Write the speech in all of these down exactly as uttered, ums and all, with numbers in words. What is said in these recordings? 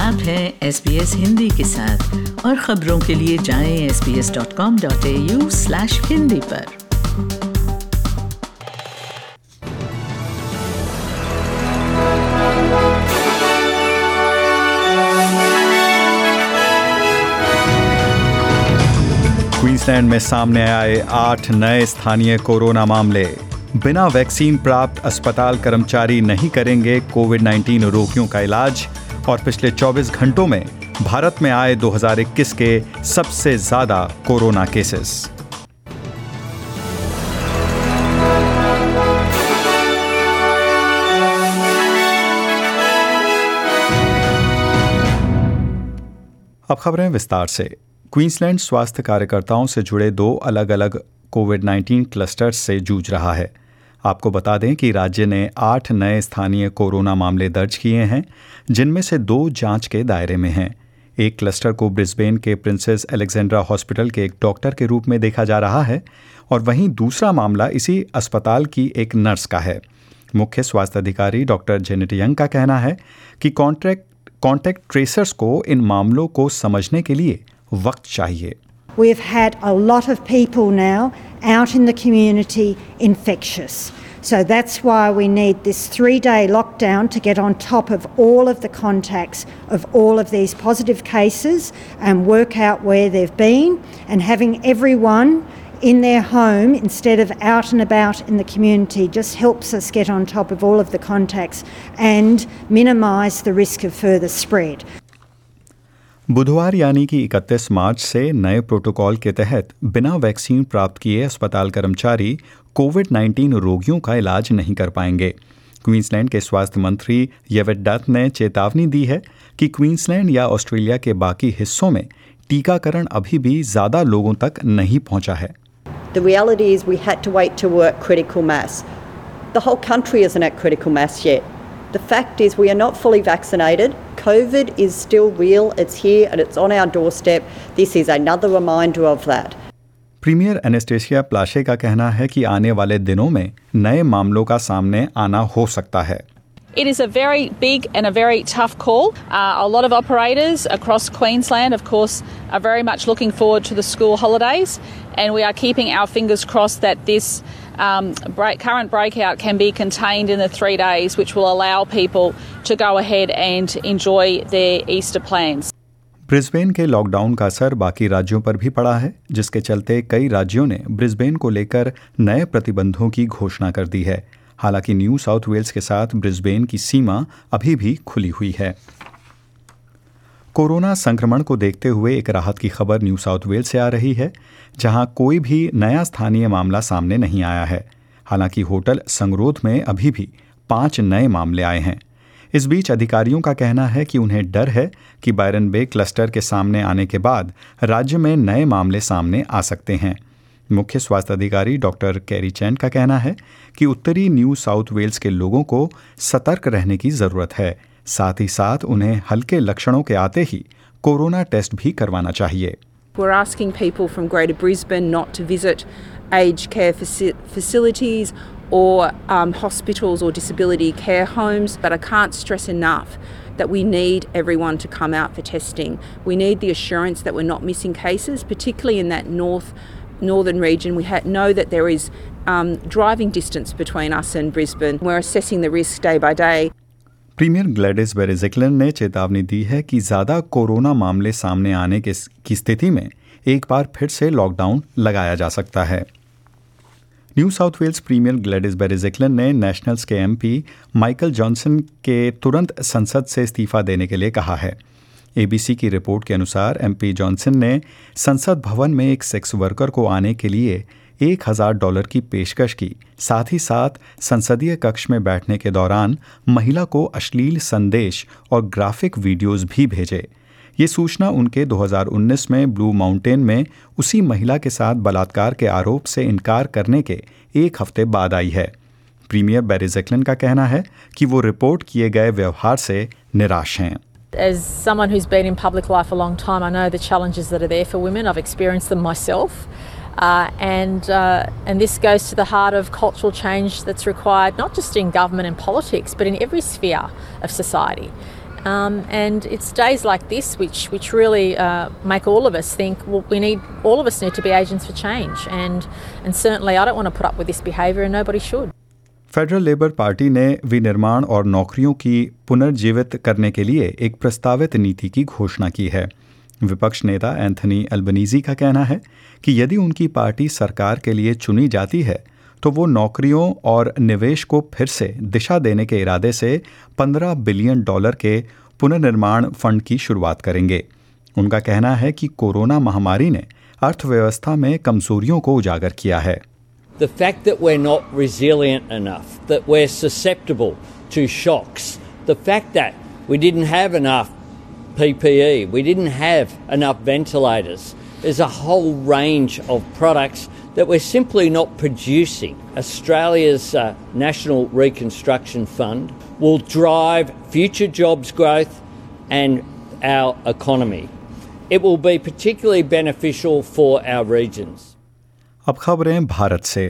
आप हैं S B S Hindi के साथ और खबरों के लिए जाएं S B S dot com dot A U slash Hindi पर। क्वींसलैंड में सामने आए आठ नए स्थानीय कोरोना मामले। बिना वैक्सीन प्राप्त अस्पताल कर्मचारी नहीं करेंगे कोविड नाइन्टीन रोगियों का इलाज। और पिछले चौबीस घंटों में भारत में आए दो हज़ार इक्कीस के सबसे ज्यादा कोरोना केसेस। अब खबरें विस्तार से। क्वींसलैंड स्वास्थ्य कार्यकर्ताओं से जुड़े दो अलग अलग कोविड नाइन्टीन क्लस्टर्स से जूझ रहा है। आपको बता दें कि राज्य ने आठ नए स्थानीय कोरोना मामले दर्ज किए हैं, जिनमें से दो जांच के दायरे में हैं। एक क्लस्टर को ब्रिस्बेन के प्रिंसेस अलेक्जेंड्रा हॉस्पिटल के एक डॉक्टर के रूप में देखा जा रहा है और वहीं दूसरा मामला इसी अस्पताल की एक नर्स का है। मुख्य स्वास्थ्य अधिकारी डॉक्टर जेनेट यंग का कहना है कि कॉन्ट्रैक्ट कॉन्टैक्ट ट्रेसर्स को इन मामलों को समझने के लिए वक्त चाहिए। We've had a lot of people now out in the community infectious. So that's why we need this three-day lockdown to get on top of all of the contacts of all of these positive cases and work out where they've been, and having everyone in their home instead of out and about in the community just helps us get on top of all of the contacts and minimise the risk of further spread. बुधवार यानी कि इकतीस मार्च से नए protocol के तहत बिना vaccine प्राप्त किए अस्पताल कर्मचारी कोविड नाइन्टीन रोगियों का इलाज नहीं कर पाएंगे। क्वींसलैंड के स्वास्थ्य मंत्री येवेट डथ ने चेतावनी दी है कि क्वींसलैंड या ऑस्ट्रेलिया के बाकी हिस्सों में टीकाकरण अभी भी ज्यादा लोगों तक नहीं पहुंचा है। The reality is we had to wait to work critical mass. The whole country isn't at critical mass yet. The fact is we are not fully vaccinated. COVID is still real. It's here and it's on our doorstep. This is another reminder of that. Premier Annastacia Palaszczuk का कहना है कि आने वाले दिनों में नए मामलों का सामने आना हो सकता है। It is a very big and a very tough call. Uh, a lot of operators across Queensland, of course, are very much looking forward to the school holidays, and we are keeping our fingers crossed that this um, break, current breakout can be contained in the three days, which will allow people to go ahead and enjoy their Easter plans. Brisbane के lockdown का असर बाकी राज्यों पर भी पड़ा है, जिसके चलते कई राज्यों ने ब्रिस्बेन को लेकर नए प्रतिबंधों की घोषणा कर दी है। हालांकि न्यू साउथ वेल्स के साथ ब्रिस्बेन की सीमा अभी भी खुली हुई है। कोरोना संक्रमण को देखते हुए एक राहत की खबर न्यू साउथ वेल्स से आ रही है, जहां कोई भी नया स्थानीय मामला सामने नहीं आया है। हालांकि होटल संगरोध में अभी भी पांच नए मामले आए हैं। इस बीच अधिकारियों का कहना है कि उन्हें डर है कि बायरन बे क्लस्टर के सामने आने के बाद राज्य में नए मामले सामने आ सकते हैं। मुख्य स्वास्थ्य अधिकारी डॉक्टर कैरी चैन का कहना है कि उत्तरी न्यू साउथ वेल्स के लोगों को सतर्क रहने की ज़रूरत है। साथ ही साथ उन्हें हल्के लक्षणों के आते ही कोरोना टेस्ट भी करवाना चाहिए। We're asking people from Greater Brisbane not to visit aged care faci- facilities or um, hospitals or disability care homes, but I can't stress enough that we need everyone to come out for testing. We need the assurance that we're not missing cases, particularly in that north northern region. We ha- know that there is um, driving distance between us and Brisbane. We're assessing the risk day by day. Premier Gladys Berejiklian ने चेतावनी दी है कि ज़्यादा corona मामले सामने आने के की स्थिति में एक बार फिर से लॉकडाउन लगाया जा सकता है। New South Wales premier Gladys Berejiklian ने नेशनल्स के एमपी माइकल जॉनसन के तुरंत संसद से इस्तीफा देने के लिए कहा है। एबीसी की रिपोर्ट के अनुसार एमपी जॉनसन ने संसद भवन में एक सेक्स वर्कर को आने के लिए एक हज़ार डॉलर की पेशकश की। साथ ही साथ संसदीय कक्ष में बैठने के दौरान महिला को अश्लील संदेश और ग्राफिक वीडियोस भी भेजे। ये सूचना उनके दो हज़ार उन्नीस में ब्लू माउंटेन में उसी महिला के साथ बलात्कार के आरोप से इनकार करने के एक हफ्ते बाद आई है। प्रीमियर बेरेज़िक्लिन का कहना है कि वो रिपोर्ट किए गए व्यवहार से निराश हैं। As someone who's been in public life a long time, I know the challenges that are there for women. I've experienced them myself. Uh, and uh, and this goes to the heart of cultural change that's required not just in government and politics, but in every sphere of society. Um, and it's days like this which which really uh, make all of us think, well, we need all of us need to be agents for change, and and certainly I don't want to put up with this behaviour, and nobody should. Federal Labor Party ने विनिर्माण और नौकरियों की पुनर्जीवित करने के लिए एक प्रस्तावित नीति की घोषणा की है। विपक्ष नेता एंथनी अल्बनीज़ी का कहना है कि यदि उनकी पार्टी सरकार के लिए चुनी जाती है तो वो नौकरियों और निवेश को फिर से दिशा देने के इरादे से पंद्रह बिलियन डॉलर के पुनर्निर्माण फंड की शुरुआत करेंगे। उनका कहना है कि कोरोना महामारी ने अर्थव्यवस्था में कमजोरियों को उजागर किया है। The fact that we're not resilient enough, that we're susceptible to shocks, the fact that we didn't have enough P P E, we didn't have enough ventilators, there's a whole range of products that we're simply not producing. Australia's uh, National Reconstruction Fund will drive future jobs growth and our economy. It will be particularly beneficial for our regions. अब खबरें भारत से।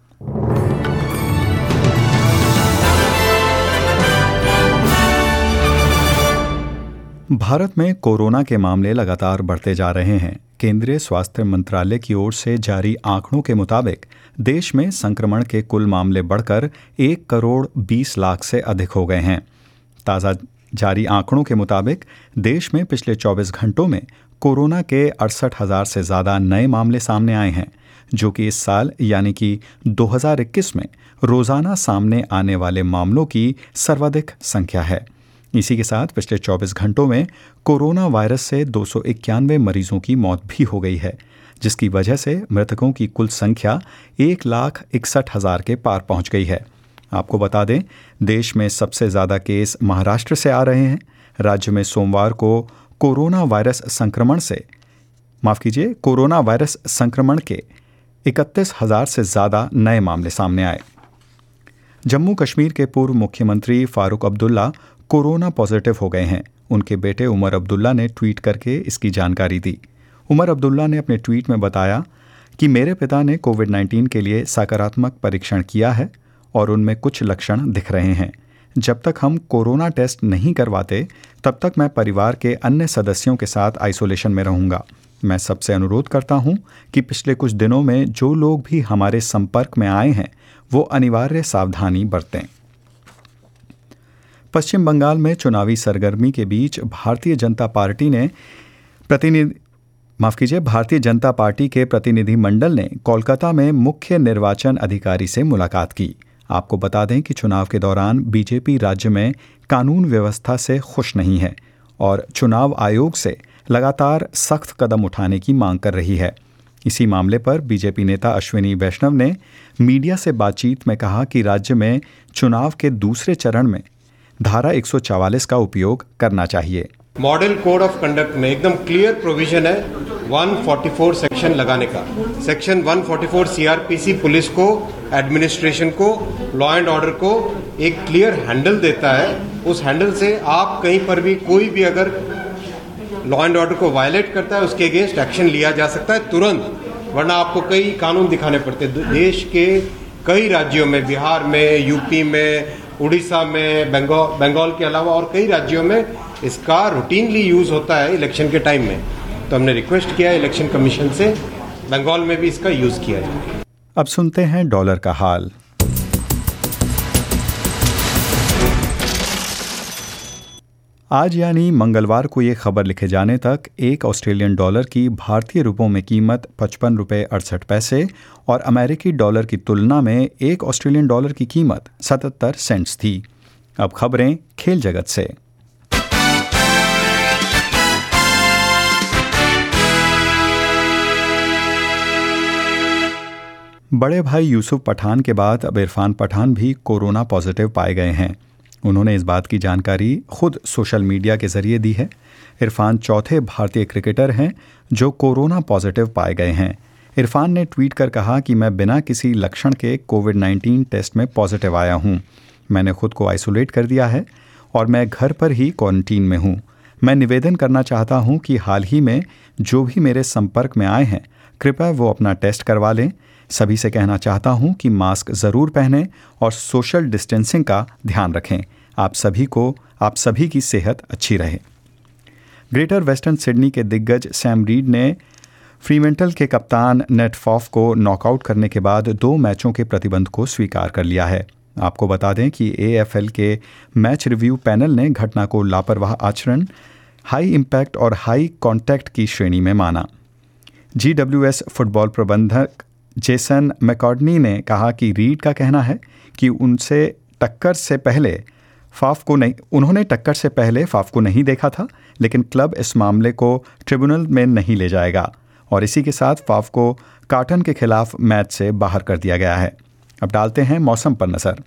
भारत में corona के मामले लगातार बढ़ते जा रहे हैं। केंद्रीय स्वास्थ्य मंत्रालय की ओर से जारी आंकड़ों के मुताबिक देश में संक्रमण के कुल मामले बढ़कर एक करोड़ बीस लाख से अधिक हो गए हैं। ताज़ा जारी आंकड़ों के मुताबिक देश में पिछले चौबीस घंटों में कोरोना के अड़सठ हज़ार से ज़्यादा नए मामले सामने आए हैं, जो कि इस साल यानी कि दो हज़ार इक्कीस में रोज़ाना सामने आने वाले मामलों की सर्वाधिक संख्या है। इसी के साथ पिछले चौबीस घंटों में कोरोना वायरस से दो सौ इक्यानवे मरीजों की मौत भी हो गई है, जिसकी वजह से मृतकों की कुल संख्या एक लाख इकसठ हज़ार के पार पहुंच गई है। आपको बता दें, देश में सबसे ज़्यादा केस महाराष्ट्र से आ रहे हैं। राज्य में सोमवार को कोरोना वायरस संक्रमण से माफ़ कीजिए कोरोना वायरस संक्रमण के इकतीस हज़ार से ज़्यादा नए मामले सामने आए। जम्मू कश्मीर के पूर्व मुख्यमंत्री फारूक अब्दुल्ला कोरोना पॉजिटिव हो गए हैं। उनके बेटे उमर अब्दुल्ला ने ट्वीट करके इसकी जानकारी दी। उमर अब्दुल्ला ने अपने ट्वीट में बताया कि मेरे पिता ने कोविड नाइन्टीन के लिए सकारात्मक परीक्षण किया है और उनमें कुछ लक्षण दिख रहे हैं। जब तक हम कोरोना टेस्ट नहीं करवाते तब तक मैं परिवार के अन्य सदस्यों के साथ आइसोलेशन में रहूँगा। मैं सबसे अनुरोध करता हूँ कि पिछले कुछ दिनों में जो लोग भी हमारे संपर्क में आए हैं वो अनिवार्य सावधानी बरतें। पश्चिम बंगाल में चुनावी सरगर्मी के बीच भारतीय जनता पार्टी ने प्रतिनिधि माफ़ कीजिए भारतीय जनता पार्टी के प्रतिनिधि मंडल ने कोलकाता में मुख्य निर्वाचन अधिकारी से मुलाकात की। आपको बता दें कि चुनाव के दौरान बीजेपी राज्य में कानून व्यवस्था से खुश नहीं है और चुनाव आयोग से लगातार सख्त कदम उठाने की मांग कर रही है। इसी मामले पर बीजेपी नेता अश्विनी वैष्णव ने मीडिया से बातचीत में कहा कि राज्य में चुनाव के दूसरे चरण में धारा एक सौ चवालीस का उपयोग करना चाहिए। मॉडल कोड ऑफ कंडक्ट में एकदम क्लियर प्रोविजन है एक सौ चौवालीस सेक्शन लगाने का। सेक्शन एक सौ चौवालीस सीआरपीसी पुलिस को, एडमिनिस्ट्रेशन को, लॉ एंड ऑर्डर को एक क्लियर हैंडल देता है। उस हैंडल से आप कहीं पर भी कोई भी अगर लॉ एंड ऑर्डर को वायलेट करता है उसके अगेंस्ट एक्शन लिया जा सकता है तुरंत, वरना आपको कई कानून दिखाने पड़ते हैं। देश के कई राज्यों में, बिहार में, यूपी में, उड़ीसा में, बंगाल बंगाल के अलावा और कई राज्यों में इसका रूटीनली यूज़ होता है इलेक्शन के टाइम में। तो हमने रिक्वेस्ट किया इलेक्शन कमीशन से बंगाल में भी इसका यूज़ किया जाए। अब सुनते हैं डॉलर का हाल। आज यानी मंगलवार को ये खबर लिखे जाने तक एक ऑस्ट्रेलियन डॉलर की भारतीय रुपयों में कीमत पचपन रुपये अड़सठ पैसे और अमेरिकी डॉलर की तुलना में एक ऑस्ट्रेलियन डॉलर की कीमत सतहत्तर सेंट्स थी। अब खबरें खेल जगत से। बड़े भाई यूसुफ पठान के बाद अब इरफान पठान भी कोरोना पॉजिटिव पाए गए हैं। उन्होंने इस बात की जानकारी खुद सोशल मीडिया के जरिए दी है। इरफान चौथे भारतीय क्रिकेटर हैं जो कोरोना पॉजिटिव पाए गए हैं। इरफान ने ट्वीट कर कहा कि मैं बिना किसी लक्षण के कोविड नाइन्टीन टेस्ट में पॉजिटिव आया हूं। मैंने खुद को आइसोलेट कर दिया है और मैं घर पर ही क्वारंटीन में हूं। मैं निवेदन करना चाहता हूं कि हाल ही में जो भी मेरे संपर्क में आए हैं कृपया वो अपना टेस्ट करवा लें। सभी से कहना चाहता हूं कि मास्क ज़रूर पहनें और सोशल डिस्टेंसिंग का ध्यान रखें। आप सभी को आप सभी की सेहत अच्छी रहे। ग्रेटर वेस्टर्न सिडनी के दिग्गज सैम रीड ने फ्रीमेंटल के कप्तान नेट फॉफ को नॉकआउट करने के बाद दो मैचों के प्रतिबंध को स्वीकार कर लिया है। आपको बता दें कि ए एफ एल के मैच रिव्यू पैनल ने घटना को लापरवाह आचरण, हाई इम्पैक्ट और हाई कॉन्टैक्ट की श्रेणी में माना। जी डब्ल्यू एस फुटबॉल प्रबंधक जेसन मैकॉर्डनी ने कहा कि रीड का कहना है कि उनसे टक्कर से पहले फाफ को नहीं उन्होंने टक्कर से पहले फाफ को नहीं देखा था, लेकिन क्लब इस मामले को ट्रिब्यूनल में नहीं ले जाएगा और इसी के साथ फाफ को कार्टन के खिलाफ मैच से बाहर कर दिया गया है। अब डालते हैं मौसम पर नजर।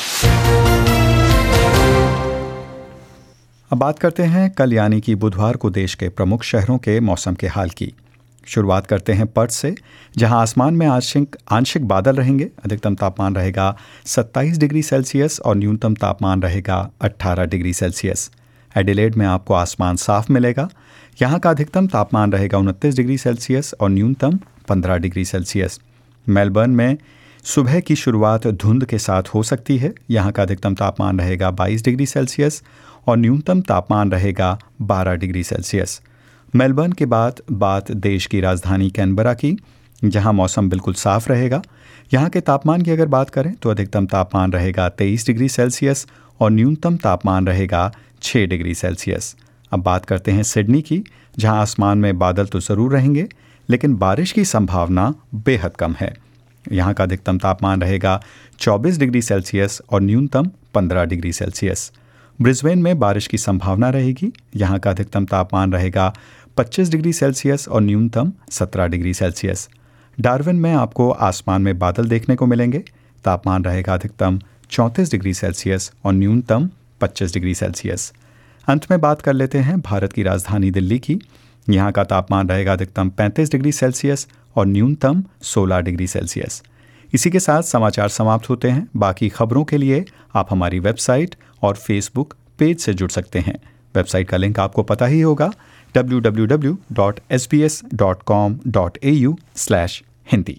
अब बात करते हैं कल यानी कि बुधवार को देश के प्रमुख शहरों के मौसम के हाल की। शुरुआत करते हैं पर्थ से, जहां आसमान में आंशिक आंशिक बादल रहेंगे। अधिकतम तापमान रहेगा सत्ताईस डिग्री सेल्सियस और न्यूनतम तापमान रहेगा अट्ठारह डिग्री सेल्सियस। एडिलेड में आपको आसमान साफ मिलेगा। यहाँ का अधिकतम तापमान रहेगा उनतीस डिग्री सेल्सियस और न्यूनतम पंद्रह डिग्री सेल्सियस। मेलबर्न में सुबह की शुरुआत धुंध के साथ हो सकती है। यहाँ का अधिकतम तापमान रहेगा बाईस डिग्री सेल्सियस और न्यूनतम तापमान रहेगा बारह डिग्री सेल्सियस। मेलबर्न के बाद बात देश की राजधानी कैनबरा की, जहां मौसम बिल्कुल साफ रहेगा। यहां के तापमान की अगर बात करें तो अधिकतम तापमान रहेगा तेईस डिग्री सेल्सियस और न्यूनतम तापमान रहेगा छः डिग्री सेल्सियस। अब बात करते हैं सिडनी की, जहां आसमान में बादल तो ज़रूर रहेंगे, लेकिन बारिश की संभावना बेहद कम है। यहां का अधिकतम तापमान रहेगा चौबीस डिग्री सेल्सियस और न्यूनतम पंद्रह डिग्री सेल्सियस। ब्रिस्बेन में बारिश की संभावना रहेगी। यहाँ का अधिकतम तापमान रहेगा पच्चीस डिग्री सेल्सियस और न्यूनतम सत्रह डिग्री सेल्सियस। डार्विन में आपको आसमान में बादल देखने को मिलेंगे। तापमान रहेगा अधिकतम चौंतीस डिग्री सेल्सियस और न्यूनतम पच्चीस डिग्री सेल्सियस। अंत में बात कर लेते हैं भारत की राजधानी दिल्ली की। यहाँ का तापमान रहेगा अधिकतम पैंतीस डिग्री सेल्सियस और न्यूनतम सोलह डिग्री सेल्सियस। इसी के साथ समाचार समाप्त होते हैं। बाकी खबरों के लिए आप हमारी वेबसाइट और फेसबुक पेज से जुड़ सकते हैं। वेबसाइट का लिंक आपको पता ही होगा, W W W dot S B S dot com dot A U slash Hindi.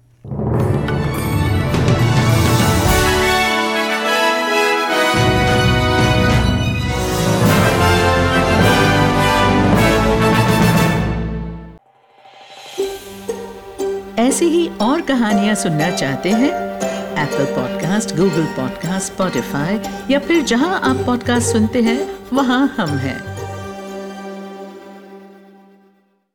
ऐसी ही और कहानियां सुनना चाहते हैं? Apple podcast, Google podcast, Spotify या फिर जहां आप पॉडकास्ट सुनते हैं वहां हम हैं।